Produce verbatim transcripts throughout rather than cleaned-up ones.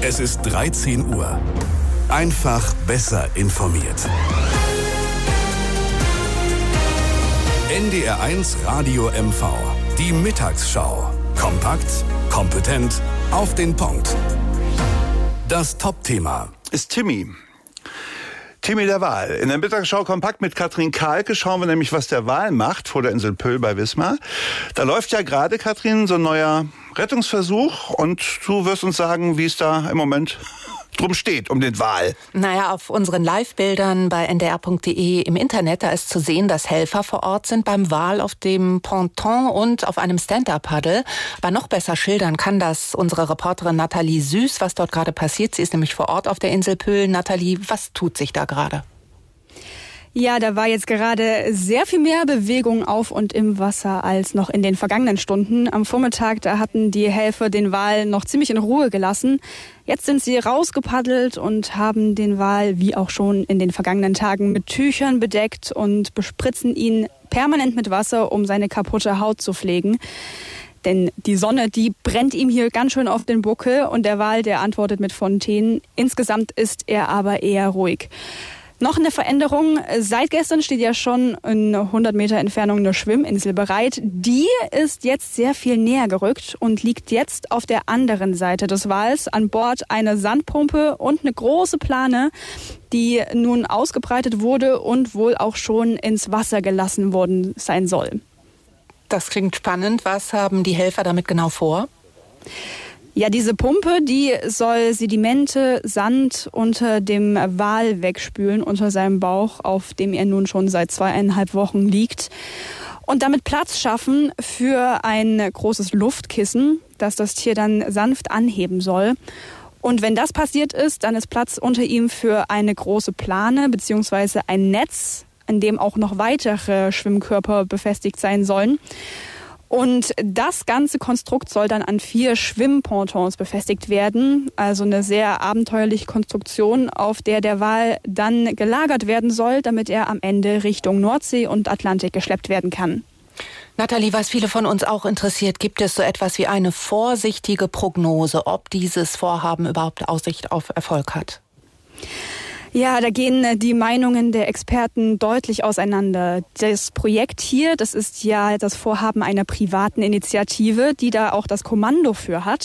Es ist dreizehn Uhr. Einfach besser informiert. N D R eins Radio M V. Die Mittagsschau. Kompakt, kompetent, auf den Punkt. Das Top-Thema ist Timmy. Timmy der Wal. In der Mittagsschau kompakt mit Katrin Kahlke schauen wir nämlich, was der Wal macht vor der Insel Pöhl bei Wismar. Da läuft ja gerade, Katrin, so ein neuer Rettungsversuch und du wirst uns sagen, wie es da im Moment drum steht, um den Wal. Naja, auf unseren Live-Bildern bei n d r punkt d e im Internet, da ist zu sehen, dass Helfer vor Ort sind beim Wal auf dem Ponton und auf einem Stand-Up-Paddle. Aber noch besser schildern kann das unsere Reporterin Nathalie Süß, was dort gerade passiert. Sie ist nämlich vor Ort auf der Insel Pöhl. Nathalie, was tut sich da gerade? Ja, da war jetzt gerade sehr viel mehr Bewegung auf und im Wasser als noch in den vergangenen Stunden. Am Vormittag, da hatten die Helfer den Wal noch ziemlich in Ruhe gelassen. Jetzt sind sie rausgepaddelt und haben den Wal, wie auch schon in den vergangenen Tagen, mit Tüchern bedeckt und bespritzen ihn permanent mit Wasser, um seine kaputte Haut zu pflegen. Denn die Sonne, die brennt ihm hier ganz schön auf den Buckel und der Wal, der antwortet mit Fontänen. Insgesamt ist er aber eher ruhig. Noch eine Veränderung. Seit gestern steht ja schon in hundert Meter Entfernung eine Schwimminsel bereit. Die ist jetzt sehr viel näher gerückt und liegt jetzt auf der anderen Seite des Wals. An Bord eine Sandpumpe und eine große Plane, die nun ausgebreitet wurde und wohl auch schon ins Wasser gelassen worden sein soll. Das klingt spannend. Was haben die Helfer damit genau vor? Ja, diese Pumpe, die soll Sedimente, Sand unter dem Wal wegspülen, unter seinem Bauch, auf dem er nun schon seit zweieinhalb Wochen liegt. Und damit Platz schaffen für ein großes Luftkissen, das das Tier dann sanft anheben soll. Und wenn das passiert ist, dann ist Platz unter ihm für eine große Plane bzw. ein Netz, an dem auch noch weitere Schwimmkörper befestigt sein sollen. Und das ganze Konstrukt soll dann an vier Schwimmpontons befestigt werden. Also eine sehr abenteuerliche Konstruktion, auf der der Wal dann gelagert werden soll, damit er am Ende Richtung Nordsee und Atlantik geschleppt werden kann. Nathalie, was viele von uns auch interessiert, gibt es so etwas wie eine vorsichtige Prognose, ob dieses Vorhaben überhaupt Aussicht auf Erfolg hat? Ja, da gehen die Meinungen der Experten deutlich auseinander. Das Projekt hier, das ist ja das Vorhaben einer privaten Initiative, die da auch das Kommando für hat.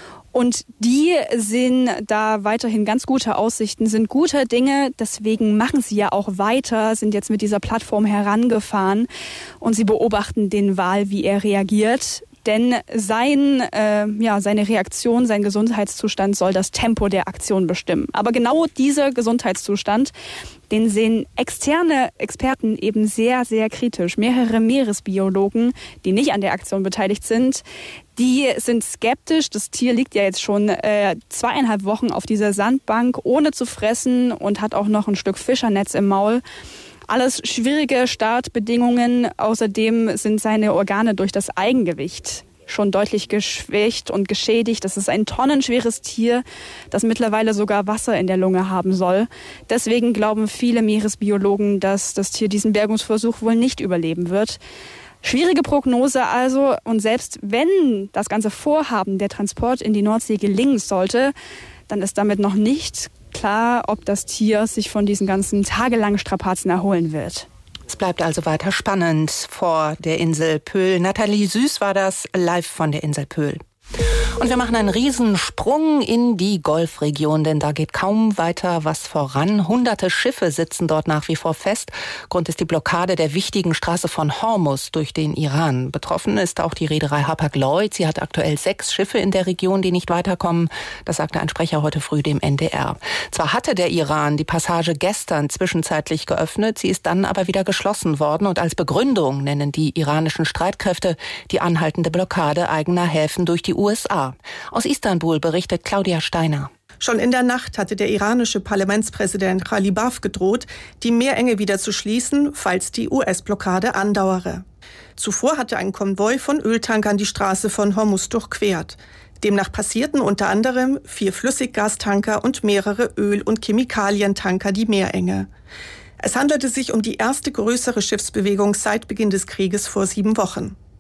Und die sehen da weiterhin ganz gute Aussichten, sind guter Dinge. Deswegen machen sie ja auch weiter, sind jetzt mit dieser Plattform herangefahren und sie beobachten den Wal, wie er reagiert. Denn sein, äh, ja, seine Reaktion, sein Gesundheitszustand soll das Tempo der Aktion bestimmen. Aber genau dieser Gesundheitszustand, den sehen externe Experten eben sehr, sehr kritisch. Mehrere Meeresbiologen, die nicht an der Aktion beteiligt sind, die sind skeptisch. Das Tier liegt ja jetzt schon äh, zweieinhalb Wochen auf dieser Sandbank, ohne zu fressen und hat auch noch ein Stück Fischernetz im Maul. Alles schwierige Startbedingungen. Außerdem sind seine Organe durch das Eigengewicht schon deutlich geschwächt und geschädigt. Das ist ein tonnenschweres Tier, das mittlerweile sogar Wasser in der Lunge haben soll. Deswegen glauben viele Meeresbiologen, dass das Tier diesen Bergungsversuch wohl nicht überleben wird. Schwierige Prognose also. Und selbst wenn das ganze Vorhaben, der Transport in die Nordsee gelingen sollte, dann ist damit noch nicht klar, ob das Tier sich von diesen ganzen tagelangen Strapazen erholen wird. Es bleibt also weiter spannend vor der Insel Pöhl. Nathalie Süß war das live von der Insel Pöhl. Und wir machen einen Riesensprung in die Golfregion, denn da geht kaum weiter was voran. Hunderte Schiffe sitzen dort nach wie vor fest. Grund ist die Blockade der wichtigen Straße von Hormuz durch den Iran. Betroffen ist auch die Reederei Hapag-Lloyd. Sie hat aktuell sechs Schiffe in der Region, die nicht weiterkommen. Das sagte ein Sprecher heute früh dem N D R. Zwar hatte der Iran die Passage gestern zwischenzeitlich geöffnet, sie ist dann aber wieder geschlossen worden. Und als Begründung nennen die iranischen Streitkräfte die anhaltende Blockade eigener Häfen durch die U S A. Aus Istanbul berichtet Claudia Steiner. Schon in der Nacht hatte der iranische Parlamentspräsident Ghalibaf gedroht, die Meerenge wieder zu schließen, falls die U S-Blockade andauere. Zuvor hatte ein Konvoi von Öltankern die Straße von Hormuz durchquert. Demnach passierten unter anderem vier Flüssiggastanker und mehrere Öl- und Chemikalientanker die Meerenge. Es handelte sich um die erste größere Schiffsbewegung seit Beginn des Krieges vor sieben Wochen.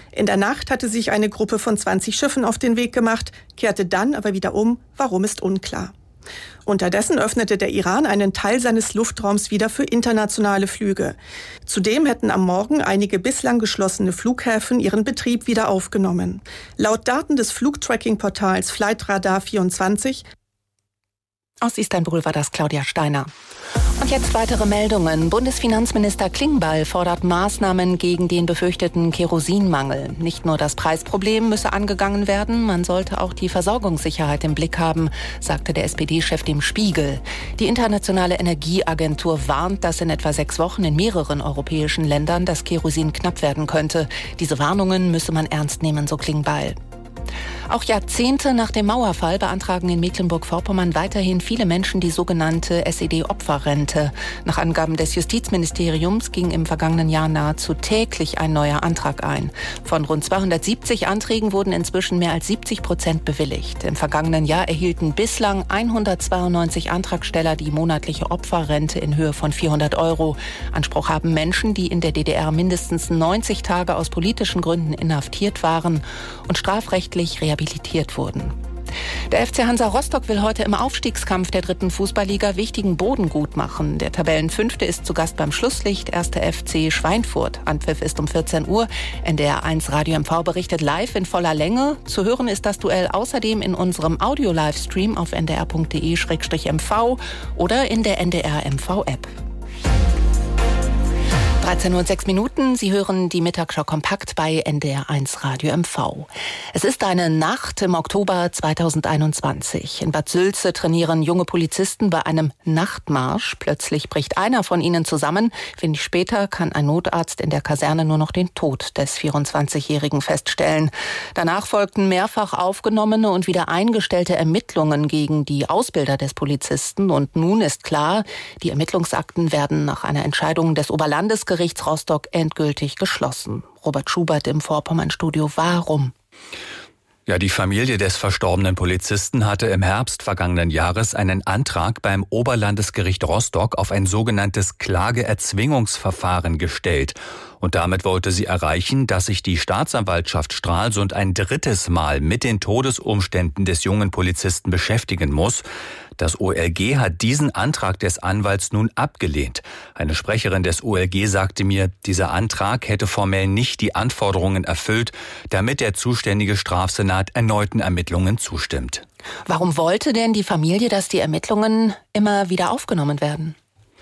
In der Nacht hatte sich eine Gruppe von zwanzig Schiffen auf den Weg gemacht, kehrte dann aber wieder um. Warum, ist unklar. Unterdessen öffnete der Iran einen Teil seines Luftraums wieder für internationale Flüge. Zudem hätten am Morgen einige bislang geschlossene Flughäfen ihren Betrieb wieder aufgenommen. Laut Daten des Flugtracking-Portals Flightradar vierundzwanzig. Aus Istanbul war das Claudia Steiner. Und jetzt weitere Meldungen. Bundesfinanzminister Klingbeil fordert Maßnahmen gegen den befürchteten Kerosinmangel. Nicht nur das Preisproblem müsse angegangen werden, man sollte auch die Versorgungssicherheit im Blick haben, sagte der S P D-Chef dem Spiegel. Die Internationale Energieagentur warnt, dass in etwa sechs Wochen in mehreren europäischen Ländern das Kerosin knapp werden könnte. Diese Warnungen müsse man ernst nehmen, so Klingbeil. Auch Jahrzehnte nach dem Mauerfall beantragen in Mecklenburg-Vorpommern weiterhin viele Menschen die sogenannte S E D-Opferrente. Nach Angaben des Justizministeriums ging im vergangenen Jahr nahezu täglich ein neuer Antrag ein. Von rund zweihundertsiebzig Anträgen wurden inzwischen mehr als siebzig Prozent bewilligt. Im vergangenen Jahr erhielten bislang hundertzweiundneunzig Antragsteller die monatliche Opferrente in Höhe von vierhundert Euro. Anspruch haben Menschen, die in der D D R mindestens neunzig Tage aus politischen Gründen inhaftiert waren und strafrechtlich rehabilitiert wurden. Der F C Hansa Rostock will heute im Aufstiegskampf der dritten Fußballliga wichtigen Boden gut machen. Der Tabellenfünfte ist zu Gast beim Schlusslicht, erster F C Schweinfurt. Anpfiff ist um vierzehn Uhr. N D R eins Radio M V berichtet live in voller Länge. Zu hören ist das Duell außerdem in unserem Audio-Livestream auf n d r punkt d e slash m v oder in der N D R M V-App. dreizehn Uhr und sechs Minuten. Sie hören die Mittagsschau kompakt bei N D R eins Radio M V. Es ist eine Nacht im Oktober zweitausendeinundzwanzig. In Bad Sülze trainieren junge Polizisten bei einem Nachtmarsch. Plötzlich bricht einer von ihnen zusammen. Wenig später kann ein Notarzt in der Kaserne nur noch den Tod des vierundzwanzigjährigen feststellen. Danach folgten mehrfach aufgenommene und wieder eingestellte Ermittlungen gegen die Ausbilder des Polizisten. Und nun ist klar, die Ermittlungsakten werden nach einer Entscheidung des Oberlandesgerichts Rostock endgültig geschlossen. Robert Schubert im Vorpommern-Studio. Warum? Ja, die Familie des verstorbenen Polizisten hatte im Herbst vergangenen Jahres einen Antrag beim Oberlandesgericht Rostock auf ein sogenanntes Klageerzwingungsverfahren gestellt. Und damit wollte sie erreichen, dass sich die Staatsanwaltschaft Stralsund ein drittes Mal mit den Todesumständen des jungen Polizisten beschäftigen muss. Das O L G hat diesen Antrag des Anwalts nun abgelehnt. Eine Sprecherin des O L G sagte mir, dieser Antrag hätte formell nicht die Anforderungen erfüllt, damit der zuständige Strafsenat erneuten Ermittlungen zustimmt. Warum wollte denn die Familie, dass die Ermittlungen immer wieder aufgenommen werden?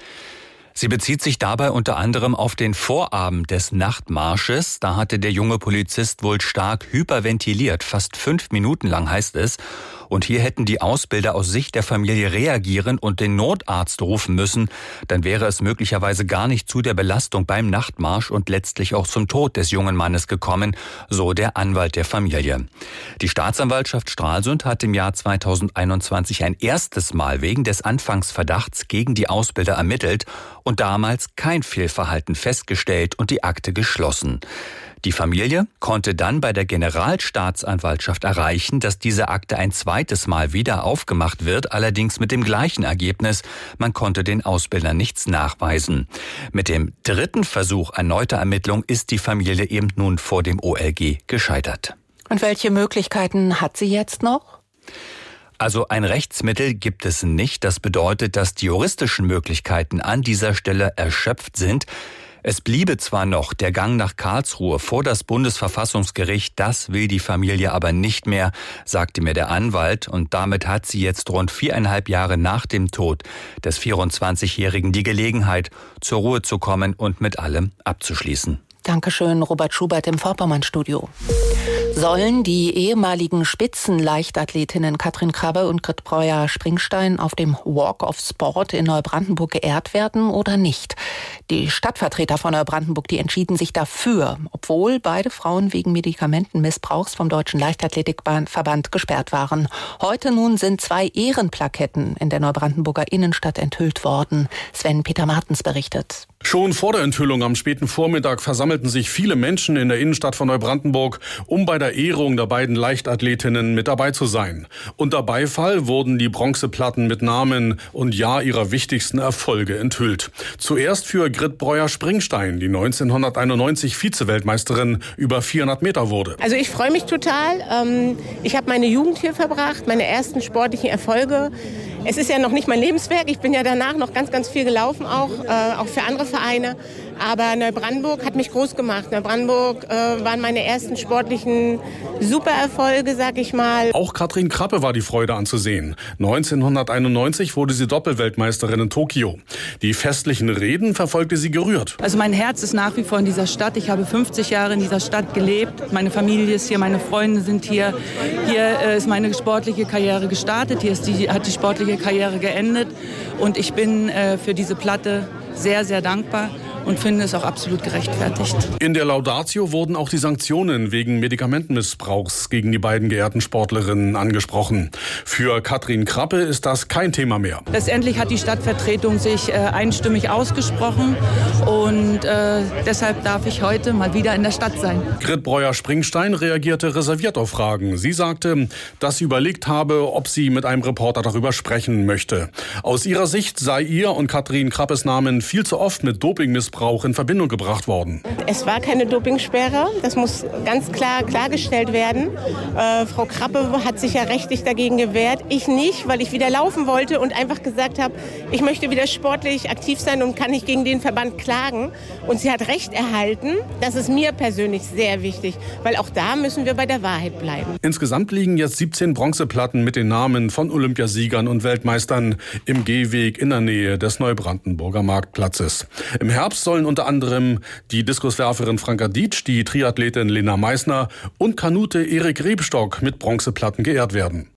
Sie bezieht sich dabei unter anderem auf den Vorabend des Nachtmarsches. Da hatte der junge Polizist wohl stark hyperventiliert, fast fünf Minuten lang heißt es. Und hier hätten die Ausbilder aus Sicht der Familie reagieren und den Notarzt rufen müssen. Dann wäre es möglicherweise gar nicht zu der Belastung beim Nachtmarsch und letztlich auch zum Tod des jungen Mannes gekommen, so der Anwalt der Familie. Die Staatsanwaltschaft Stralsund hat im Jahr zweitausendeinundzwanzig ein erstes Mal wegen des Anfangsverdachts gegen die Ausbilder ermittelt und damals kein Fehlverhalten festgestellt und die Akte geschlossen. Die Familie konnte dann bei der Generalstaatsanwaltschaft erreichen, dass diese Akte ein zweites Mal wieder aufgemacht wird, allerdings mit dem gleichen Ergebnis. Man konnte den Ausbildern nichts nachweisen. Mit dem dritten Versuch erneuter Ermittlung ist die Familie eben nun vor dem O L G gescheitert. Und welche Möglichkeiten hat sie jetzt noch? Also ein Rechtsmittel gibt es nicht. Das bedeutet, dass die juristischen Möglichkeiten an dieser Stelle erschöpft sind. Es bliebe zwar noch der Gang nach Karlsruhe vor das Bundesverfassungsgericht, das will die Familie aber nicht mehr, sagte mir der Anwalt. Und damit hat sie jetzt rund viereinhalb Jahre nach dem Tod des vierundzwanzigjährigen die Gelegenheit, zur Ruhe zu kommen und mit allem abzuschließen. Dankeschön, Robert Schubert im Vorpommern-Studio. Sollen die ehemaligen Spitzenleichtathletinnen Katrin Krabbe und Grit Breuer-Springstein auf dem Walk of Sport in Neubrandenburg geehrt werden oder nicht? Die Stadtvertreter von Neubrandenburg, die entschieden sich dafür, obwohl beide Frauen wegen Medikamentenmissbrauchs vom Deutschen Leichtathletikverband gesperrt waren. Heute nun sind zwei Ehrenplaketten in der Neubrandenburger Innenstadt enthüllt worden. Sven Peter Martens berichtet. Schon vor der Enthüllung am späten Vormittag versammelten sich viele Menschen in der Innenstadt von Neubrandenburg, um bei der Ehrung der beiden Leichtathletinnen mit dabei zu sein. Unter Beifall wurden die Bronzeplatten mit Namen und Jahr ihrer wichtigsten Erfolge enthüllt. Zuerst für Grit Breuer-Springstein, die neunzehnhunderteinundneunzig Vize-Weltmeisterin über vierhundert Meter wurde. Also ich freue mich total. Ich habe meine Jugend hier verbracht, meine ersten sportlichen Erfolge. Es ist ja noch nicht mein Lebenswerk. Ich bin ja danach noch ganz, ganz viel gelaufen, auch, äh, auch für andere Vereine. Aber Neubrandenburg hat mich groß gemacht. Neubrandenburg äh, waren meine ersten sportlichen Supererfolge, sag ich mal. Auch Katrin Krappe war die Freude anzusehen. neunzehnhunderteinundneunzig wurde sie Doppelweltmeisterin in Tokio. Die festlichen Reden verfolgte sie gerührt. Also mein Herz ist nach wie vor in dieser Stadt. Ich habe fünfzig Jahre in dieser Stadt gelebt. Meine Familie ist hier, meine Freunde sind hier. Hier äh, ist meine sportliche Karriere gestartet. Hier ist die, hat die sportliche Karriere geendet. Und ich bin äh, für diese Platte sehr, sehr dankbar und finde es auch absolut gerechtfertigt. In der Laudatio wurden auch die Sanktionen wegen Medikamentenmissbrauchs gegen die beiden geehrten Sportlerinnen angesprochen. Für Katrin Krappe ist das kein Thema mehr. Letztendlich hat die Stadtvertretung sich äh, einstimmig ausgesprochen und äh, deshalb darf ich heute mal wieder in der Stadt sein. Grit Breuer-Springstein reagierte reserviert auf Fragen. Sie sagte, dass sie überlegt habe, ob sie mit einem Reporter darüber sprechen möchte. Aus ihrer Sicht sei ihr und Katrin Krappes Namen viel zu oft mit Dopingmissbrauch in Verbindung gebracht worden. Es war keine Dopingsperre, das muss ganz klar klargestellt werden. Äh, Frau Krappe hat sich ja rechtlich dagegen gewehrt. Ich nicht, weil ich wieder laufen wollte und einfach gesagt habe, ich möchte wieder sportlich aktiv sein und kann nicht gegen den Verband klagen. Und sie hat Recht erhalten. Das ist mir persönlich sehr wichtig, weil auch da müssen wir bei der Wahrheit bleiben. Insgesamt liegen jetzt siebzehn Bronzeplatten mit den Namen von Olympiasiegern und Weltmeistern im Gehweg in der Nähe des Neubrandenburger Marktplatzes. Im Herbst sollen unter anderem die Diskuswerferin Franka Dietsch, die Triathletin Lena Meissner und Kanute Erik Rebstock mit Bronzeplatten geehrt werden.